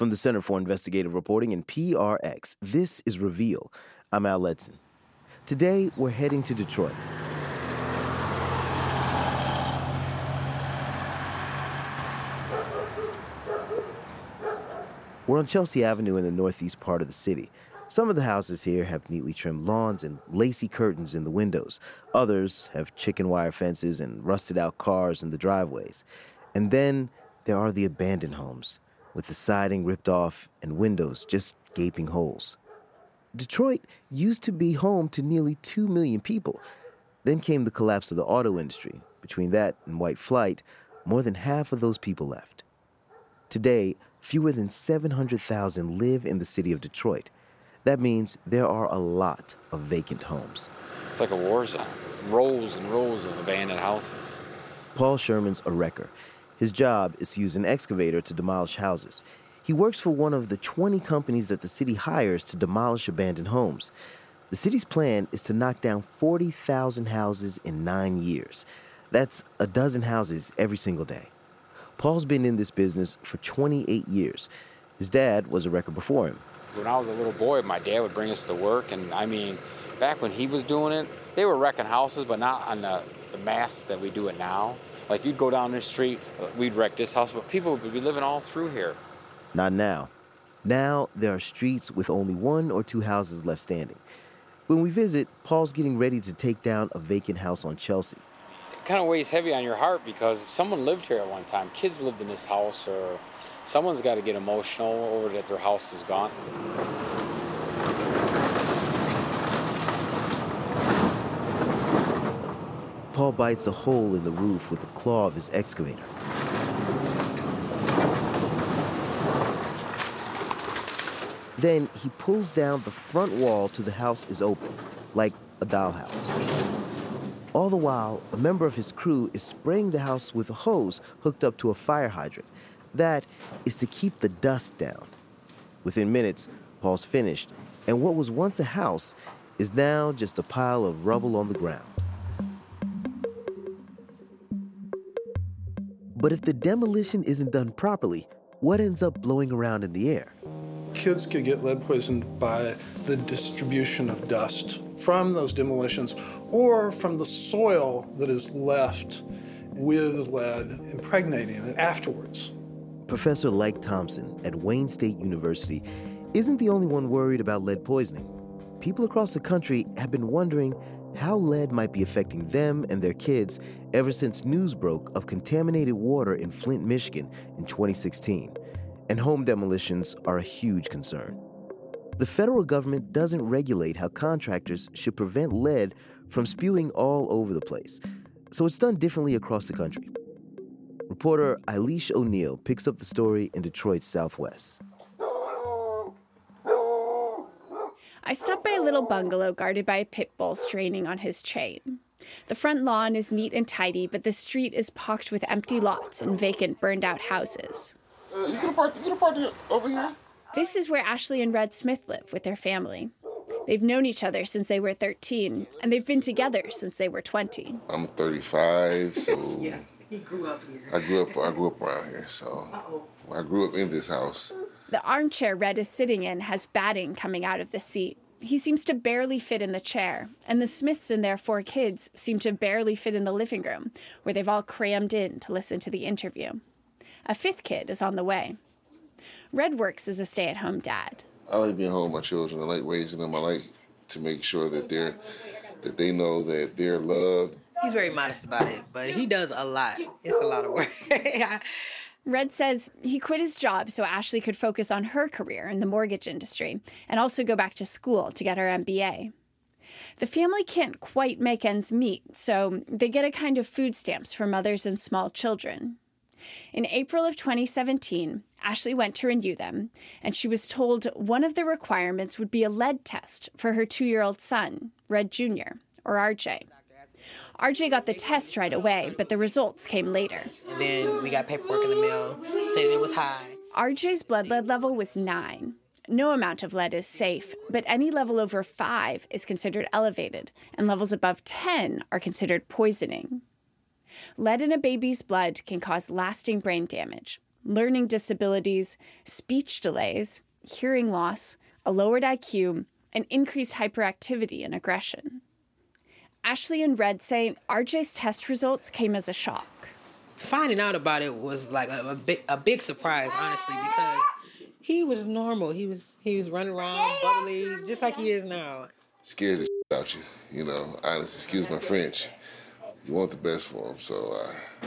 From the Center for Investigative Reporting and PRX, this is Reveal. I'm Al Letson. Today, we're heading to Detroit. We're on Chelsea Avenue in the northeast part of the city. Some of the houses here have neatly trimmed lawns and lacy curtains in the windows. Others have chicken wire fences and rusted-out cars in the driveways. And then there are the abandoned homes, with the siding ripped off and windows just gaping holes. Detroit used to be home to nearly 2 million people. Then came the collapse of the auto industry. Between that and white flight, more than half of those people left. Today, fewer than 700,000 live in the city of Detroit. That means there are a lot of vacant homes. It's like a war zone. Rows and rows of abandoned houses. Paul Sherman's a wrecker. His job is to use an excavator to demolish houses. He works for one of the 20 companies that the city hires to demolish abandoned homes. The city's plan is to knock down 40,000 houses in 9 years. That's a dozen houses every single day. Paul's been in this business for 28 years. His dad was a wrecker before him. When I was a little boy, my dad would bring us to work, and back when he was doing it, they were wrecking houses, but not on the mass that we do it now. Like, you'd go down this street, we'd wreck this house, but people would be living all through here. Not now. Now, there are streets with only 1 or 2 houses left standing. When we visit, Paul's getting ready to take down a vacant house on Chelsea. It kind of weighs heavy on your heart because someone lived here at one time. Kids lived in this house, or someone's got to get emotional over that their house is gone. Paul bites a hole in the roof with the claw of his excavator. Then he pulls down the front wall till the house is open, like a dollhouse. All the while, a member of his crew is spraying the house with a hose hooked up to a fire hydrant. That is to keep the dust down. Within minutes, Paul's finished, and what was once a house is now just a pile of rubble on the ground. But if the demolition isn't done properly, what ends up blowing around in the air? Kids could get lead poisoned by the distribution of dust from those demolitions or from the soil that is left with lead impregnating it afterwards. Professor Lyke Thompson at Wayne State University isn't the only one worried about lead poisoning. People across the country have been wondering how lead might be affecting them and their kids ever since news broke of contaminated water in Flint, Michigan in 2016. And home demolitions are a huge concern. The federal government doesn't regulate how contractors should prevent lead from spewing all over the place, so it's done differently across the country. Reporter Eilish O'Neill picks up the story in Detroit's Southwest. I stopped by a little bungalow guarded by a pit bull straining on his chain. The front lawn is neat and tidy, but the street is pocked with empty lots and vacant, burned-out houses. You can park over here. This is where Ashley and Red Smith live with their family. They've known each other since they were 13, and they've been together since they were 20. I'm 35, so yeah, he grew up here. I grew up around here, so I grew up in this house. The armchair Red is sitting in has batting coming out of the seat. He seems to barely fit in the chair, and the Smiths and their 4 kids seem to barely fit in the living room, where they've all crammed in to listen to the interview. A 5th kid is on the way. Red works as a stay-at-home dad. I like being home with my children. I like raising them. I like to make sure that they know that they're loved. He's very modest about it, but he does a lot. It's a lot of work. Red says he quit his job so Ashley could focus on her career in the mortgage industry and also go back to school to get her MBA. The family can't quite make ends meet, so they get a kind of food stamps for mothers and small children. In April of 2017, Ashley went to renew them, and she was told one of the requirements would be a lead test for her 2-year-old son, Red Jr., or RJ. RJ got the test right away, but the results came later. And then we got paperwork in the mail stating it was high. RJ's blood lead level was 9. No amount of lead is safe, but any level over 5 is considered elevated, and levels above 10 are considered poisoning. Lead in a baby's blood can cause lasting brain damage. learning disabilities, speech delays, hearing loss, a lowered IQ, and increased hyperactivity and aggression. Ashley and Red say RJ's test results came as a shock. Finding out about it was like a big surprise, honestly, because he was normal. He was running around, bubbly, just like he is now. Scares the shit out you, you know. Honestly, excuse my French. You want the best for him, so.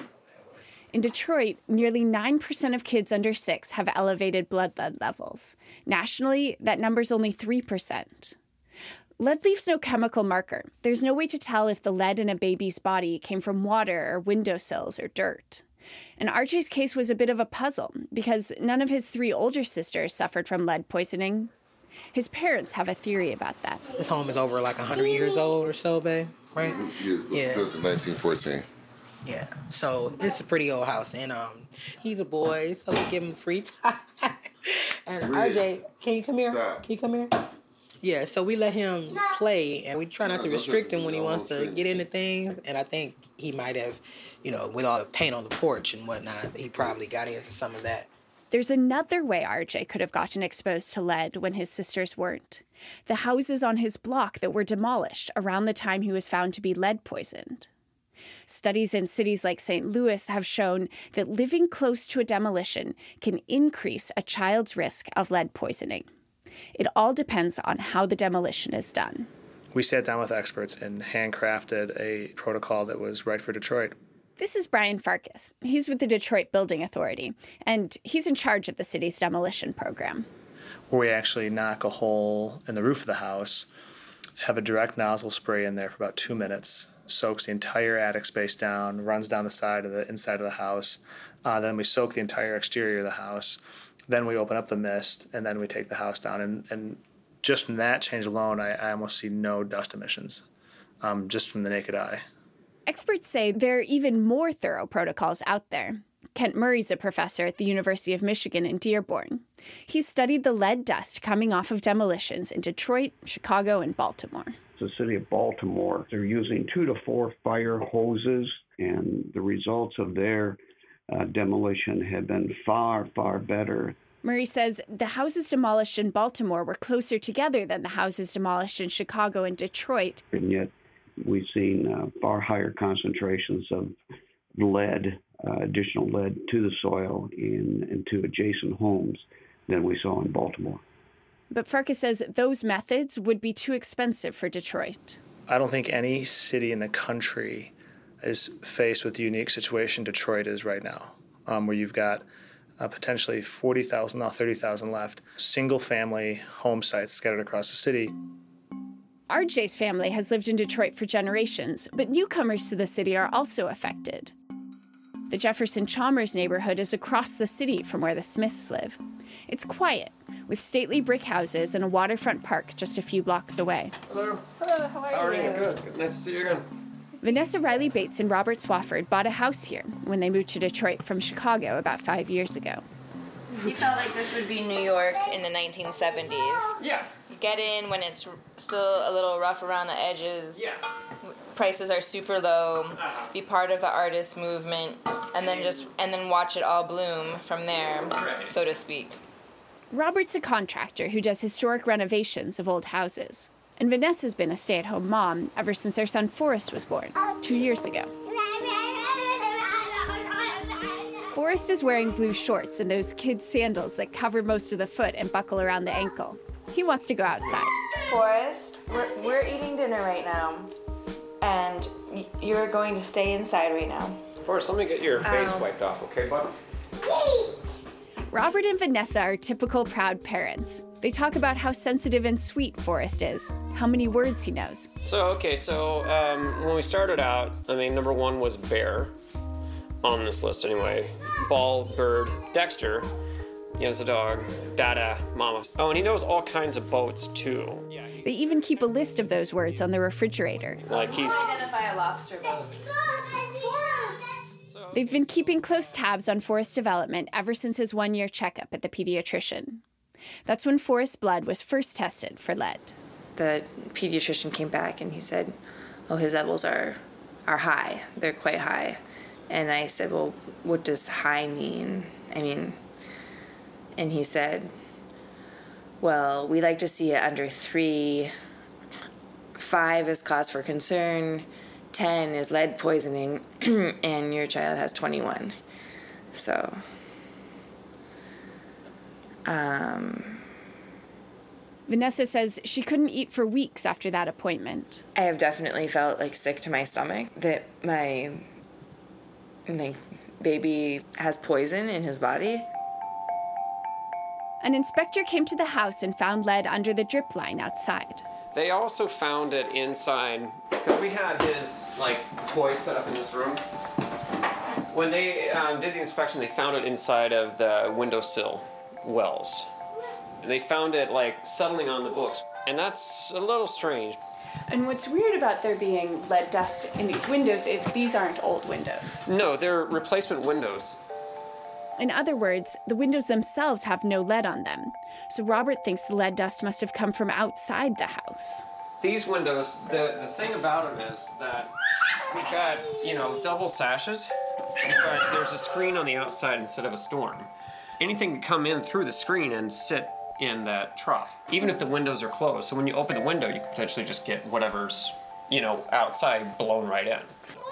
In Detroit, nearly 9% of kids under 6 have elevated blood lead levels. Nationally, that number's only 3%. Lead leaves no chemical marker. There's no way to tell if the lead in a baby's body came from water or windowsills or dirt. And RJ's case was a bit of a puzzle because none of his 3 older sisters suffered from lead poisoning. His parents have a theory about that. This home is over like 100 years old or so, babe, right? Yeah. Built in 1914. Yeah, so it's a pretty old house, and he's a boy, so we give him free time. And RJ, can you come here? Stop. Can you come here? Yeah, so we let him play, and we try not to restrict him when he wants to get into things, and I think he might have, with all the paint on the porch and whatnot, he probably got into some of that. There's another way RJ could have gotten exposed to lead when his sisters weren't. The houses on his block that were demolished around the time he was found to be lead poisoned. Studies in cities like St. Louis have shown that living close to a demolition can increase a child's risk of lead poisoning. It all depends on how the demolition is done. We sat down with experts and handcrafted a protocol that was right for Detroit. This is Brian Farkas. He's with the Detroit Building Authority, and he's in charge of the city's demolition program. Where we actually knock a hole in the roof of the house, have a direct nozzle spray in there for about 2 minutes, soaks the entire attic space down, runs down the side of the inside of the house. Then we soak the entire exterior of the house. Then we open up the mist, and then we take the house down. And just from that change alone, I almost see no dust emissions, just from the naked eye. Experts say there are even more thorough protocols out there. Kent Murray's a professor at the University of Michigan in Dearborn. He's studied the lead dust coming off of demolitions in Detroit, Chicago, and Baltimore. The city of Baltimore, they're using 2 to 4 fire hoses, and the results of their demolition have been far, far better. Murray says the houses demolished in Baltimore were closer together than the houses demolished in Chicago and Detroit. And yet we've seen far higher concentrations of lead, additional lead to the soil and to adjacent homes than we saw in Baltimore. But Farkas says those methods would be too expensive for Detroit. I don't think any city in the country is faced with the unique situation Detroit is right now, where you've got potentially 40,000, now 30,000 left, single-family home sites scattered across the city. RJ's family has lived in Detroit for generations, but newcomers to the city are also affected. The Jefferson Chalmers neighborhood is across the city from where the Smiths live. It's quiet, with stately brick houses and a waterfront park just a few blocks away. Hello. Hello, how are you? Good. Nice to see you again. Vanessa Riley Bates and Robert Swafford bought a house here when they moved to Detroit from Chicago about 5 years ago. You felt like this would be New York in the 1970s. Yeah. You get in when it's still a little rough around the edges. Yeah. Prices are super low. Be part of the artist movement, and then watch it all bloom from there, so to speak. Robert's a contractor who does historic renovations of old houses. And Vanessa's been a stay-at-home mom ever since their son Forrest was born 2 years ago. Forrest is wearing blue shorts and those kids' sandals that cover most of the foot and buckle around the ankle. He wants to go outside. Forrest, we're eating dinner right now, and you're going to stay inside right now. Forrest, let me get your face wiped off, okay, bud? Robert and Vanessa are typical proud parents. They talk about how sensitive and sweet Forrest is, how many words he knows. So when we started out, number 1 was bear, on this list anyway. Ball, bird, Dexter, it's a dog, Dada, mama. Oh, and he knows all kinds of boats, too. Yeah. They even keep a list of those words on the refrigerator. Like he's... identify a lobster boat. They've been keeping close tabs on Forrest's development ever since his 1-year checkup at the pediatrician. That's when Forrest's blood was first tested for lead. The pediatrician came back and he said, oh, his levels are high. They're quite high. And I said, well, what does high mean? And he said, well, we like to see it under 3. 5 is cause for concern. 10 is lead poisoning. And your child has 21. So, Vanessa says she couldn't eat for weeks after that appointment. I have definitely felt sick to my stomach that my baby has poison in his body. An inspector came to the house and found lead under the drip line outside. They also found it inside, because we had his toy set up in this room. When they did the inspection, they found it inside of the windowsill wells. And they found it settling on the books. And that's a little strange. And what's weird about there being lead dust in these windows is these aren't old windows. No, they're replacement windows. In other words, the windows themselves have no lead on them. So Robert thinks the lead dust must have come from outside the house. These windows, the thing about them is that we've got, double sashes, but there's a screen on the outside instead of a storm. Anything can come in through the screen and sit in that trough, even if the windows are closed. So when you open the window, you can potentially just get whatever's, outside blown right in.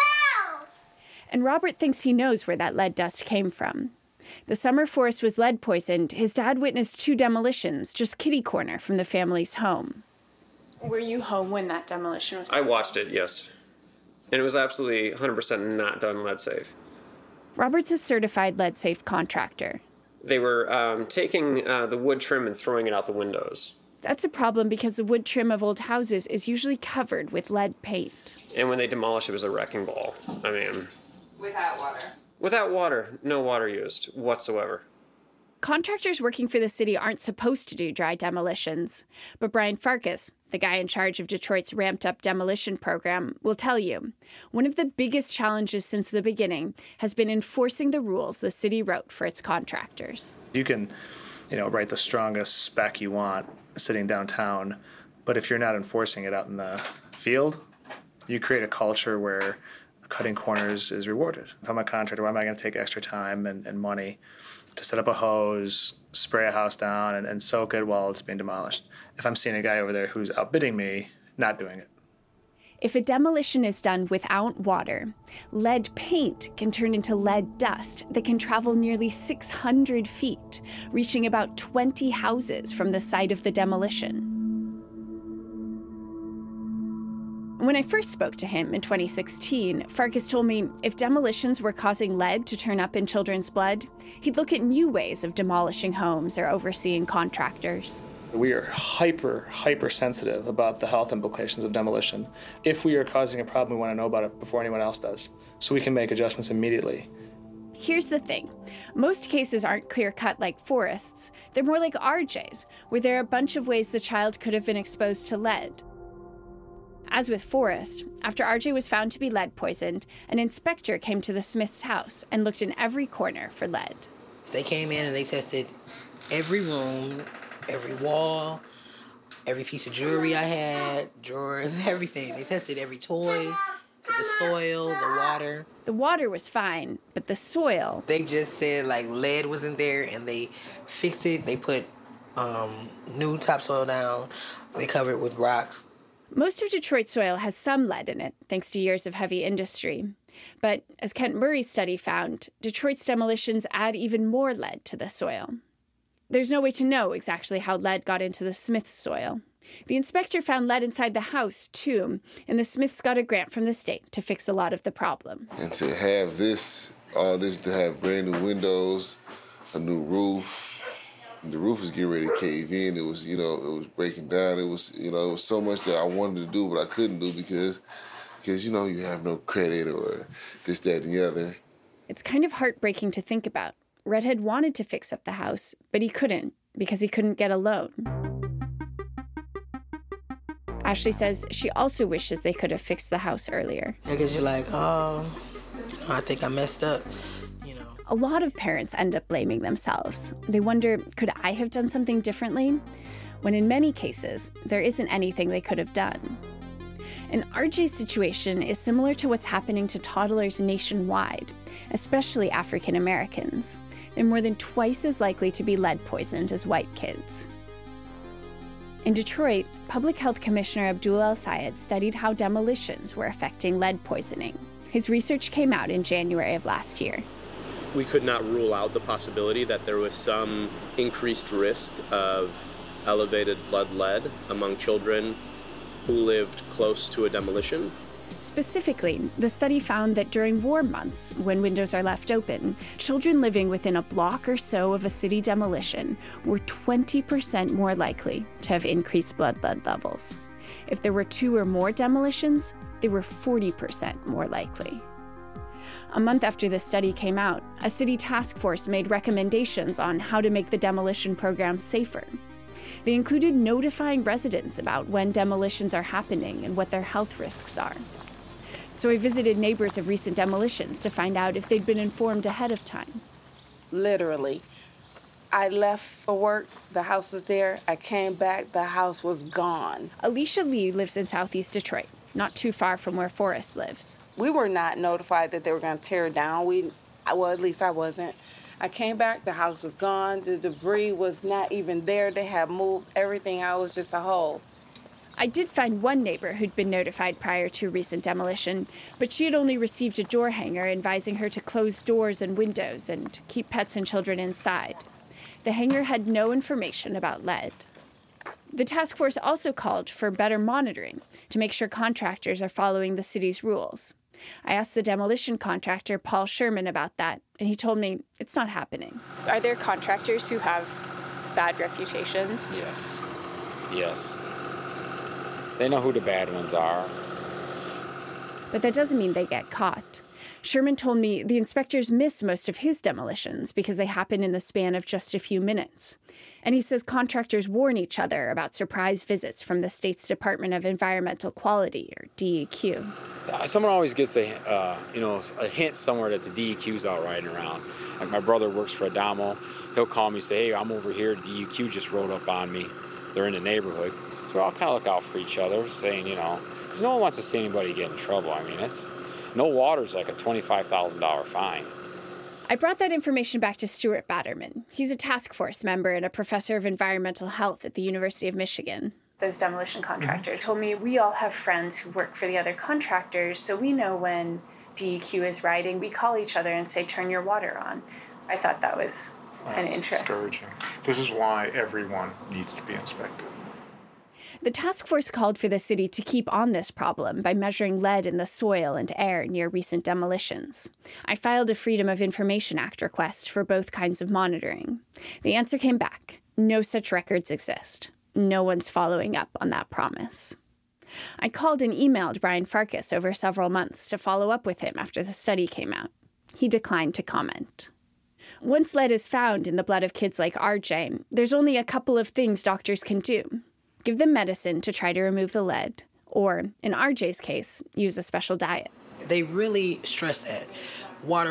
And Robert thinks he knows where that lead dust came from. The summer Forrest was lead poisoned, his dad witnessed 2 demolitions just kitty-corner from the family's home. Were you home when that demolition was done? I watched it, yes. And it was absolutely 100% not done lead safe. Robert's a certified lead safe contractor. They were taking the wood trim and throwing it out the windows. That's a problem because the wood trim of old houses is usually covered with lead paint. And when they demolished, it was a wrecking ball. Without water. Without water. No water used whatsoever. Contractors working for the city aren't supposed to do dry demolitions. But Brian Farkas, the guy in charge of Detroit's ramped-up demolition program, will tell you, one of the biggest challenges since the beginning has been enforcing the rules the city wrote for its contractors. You can, write the strongest spec you want sitting downtown, but if you're not enforcing it out in the field, you create a culture where cutting corners is rewarded. If I'm a contractor, why am I going to take extra time and money to set up a hose, spray a house down, and soak it while it's being demolished? If I'm seeing a guy over there who's outbidding me, not doing it. If a demolition is done without water, lead paint can turn into lead dust that can travel nearly 600 feet, reaching about 20 houses from the site of the demolition. When I first spoke to him in 2016, Farkas told me if demolitions were causing lead to turn up in children's blood, he'd look at new ways of demolishing homes or overseeing contractors. We are hyper sensitive about the health implications of demolition. If we are causing a problem, we want to know about it before anyone else does, so we can make adjustments immediately. Here's the thing. Most cases aren't clear-cut like Forrest's. They're more like RJ's, where there are a bunch of ways the child could have been exposed to lead. As with Forrest, after RJ was found to be lead poisoned, an inspector came to the Smiths' house and looked in every corner for lead. They came in and they tested every room, every wall, every piece of jewelry I had, drawers, everything. They tested every toy, the soil, the water. The water was fine, but the soil... They just said lead wasn't there and they fixed it. They put new topsoil down. They covered it with rocks. Most of Detroit's soil has some lead in it, thanks to years of heavy industry. But as Kent Murray's study found, Detroit's demolitions add even more lead to the soil. There's no way to know exactly how lead got into the Smiths' soil. The inspector found lead inside the house, too, and the Smiths got a grant from the state to fix a lot of the problem. And to have all this to have brand new windows, a new roof, the roof was getting ready to cave in. It was, it was breaking down. It was, it was so much that I wanted to do, but I couldn't do because you have no credit or this, that, and the other. It's kind of heartbreaking to think about. Redhead wanted to fix up the house, but he couldn't because he couldn't get a loan. Ashley says she also wishes they could have fixed the house earlier. Because you're like, I think I messed up. A lot of parents end up blaming themselves. They wonder, could I have done something differently? When in many cases, there isn't anything they could have done. And RJ's situation is similar to what's happening to toddlers nationwide, especially African Americans. they're more than twice as likely to be lead poisoned as white kids. In Detroit, Public Health Commissioner Abdul El-Sayed studied how demolitions were affecting lead poisoning. His research came out in January of last year. We could not rule out the possibility that there was some increased risk of elevated blood lead among children who lived close to a demolition. Specifically, the study found that during warm months, when windows are left open, children living within a block or so of a city demolition were 20% more likely to have increased blood lead levels. If there were 2 or more demolitions, they were 40% more likely. A month after the study came out, a city task force made recommendations on how to make the demolition program safer. They included notifying residents about when demolitions are happening and what their health risks are. So I visited neighbors of recent demolitions to find out if they'd been informed ahead of time. Literally. I left for work, the house was there. I came back, the house was gone. Alicia Lee lives in southeast Detroit, not too far from where Forrest lives. We were not notified that they were going to tear it down. Well, at least I wasn't. I came back, the house was gone. The debris was not even there. They had moved everything out. It was just a hole. I did find one neighbor who'd been notified prior to a recent demolition, but she had only received a door hanger advising her to close doors and windows and keep pets and children inside. The hanger had no information about lead. The task force also called for better monitoring to make sure contractors are following the city's rules. I asked the demolition contractor, Paul Sherman, about that, and he told me it's not happening. Are there contractors who have bad reputations? Yes. They know who the bad ones are. But that doesn't mean they get caught. Sherman told me the inspectors miss most of his demolitions because they happen in the span of just a few minutes. And he says contractors warn each other about surprise visits from the state's Department of Environmental Quality, or DEQ. Someone always gets a hint somewhere that the DEQ's out riding around. Like my brother works for Adamo. He'll call me and say, hey, I'm over here. DEQ just rode up on me. They're in the neighborhood. So we all kind of look out for each other, saying, because no one wants to see anybody get in trouble. I mean, no water's like a $25,000 fine. I brought that information back to Stuart Batterman. He's a task force member and a professor of environmental health at the University of Michigan. Those demolition contractors told me we all have friends who work for the other contractors, so we know when DEQ is riding, we call each other and say, turn your water on. I thought that was an interest. Discouraging. This is why everyone needs to be inspected. The task force called for the city to keep on this problem by measuring lead in the soil and air near recent demolitions. I filed a Freedom of Information Act request for both kinds of monitoring. The answer came back. No such records exist. No one's following up on that promise. I called and emailed Brian Farkas over several months to follow up with him after the study came out. He declined to comment. Once lead is found in the blood of kids like RJ, there's only a couple of things doctors can do. Give them medicine to try to remove the lead, or, in RJ's case, use a special diet. They really stress that. Water.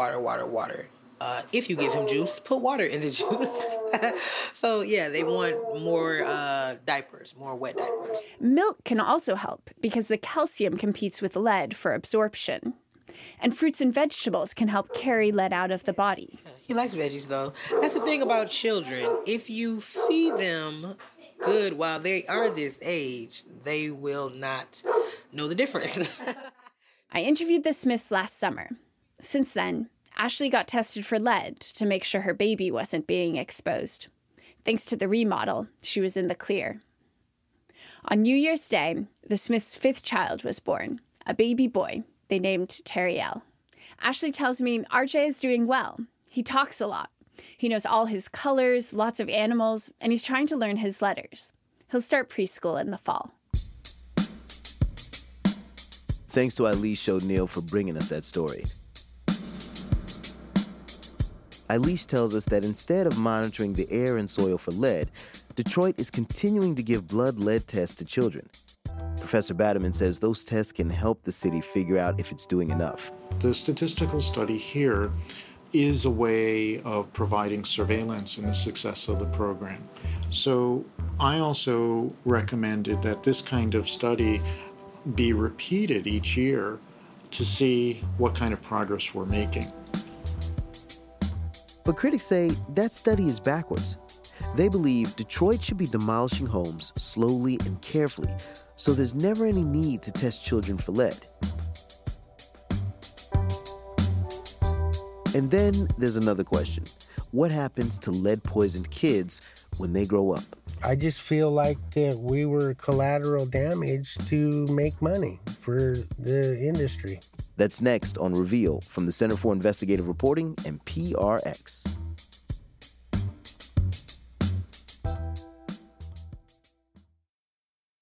If you give him juice, put water in the juice. So, yeah, they want more diapers, more wet diapers. Milk can also help because the calcium competes with lead for absorption. And fruits and vegetables can help carry lead out of the body. He likes veggies, though. That's the thing about children. If you feed them good while they are this age, they will not know the difference. I interviewed the Smiths last summer. Since then, Ashley got tested for lead to make sure her baby wasn't being exposed. Thanks to the remodel, she was in the clear. On New Year's Day, the Smiths' 5th child was born, a baby boy they named Terriel. Ashley tells me RJ is doing well. He talks a lot. He knows all his colors, lots of animals, and he's trying to learn his letters. He'll start preschool in the fall. Thanks to Eilish O'Neill for bringing us that story. Eilish tells us that instead of monitoring the air and soil for lead, Detroit is continuing to give blood lead tests to children. Professor Batterman says those tests can help the city figure out if it's doing enough. The statistical study here is a way of providing surveillance in the success of the program. So I also recommended that this kind of study be repeated each year to see what kind of progress we're making. But critics say that study is backwards. They believe Detroit should be demolishing homes slowly and carefully, so there's never any need to test children for lead. And then there's another question. What happens to lead-poisoned kids when they grow up? I just feel like that we were collateral damage to make money for the industry. That's next on Reveal from the Center for Investigative Reporting and PRX.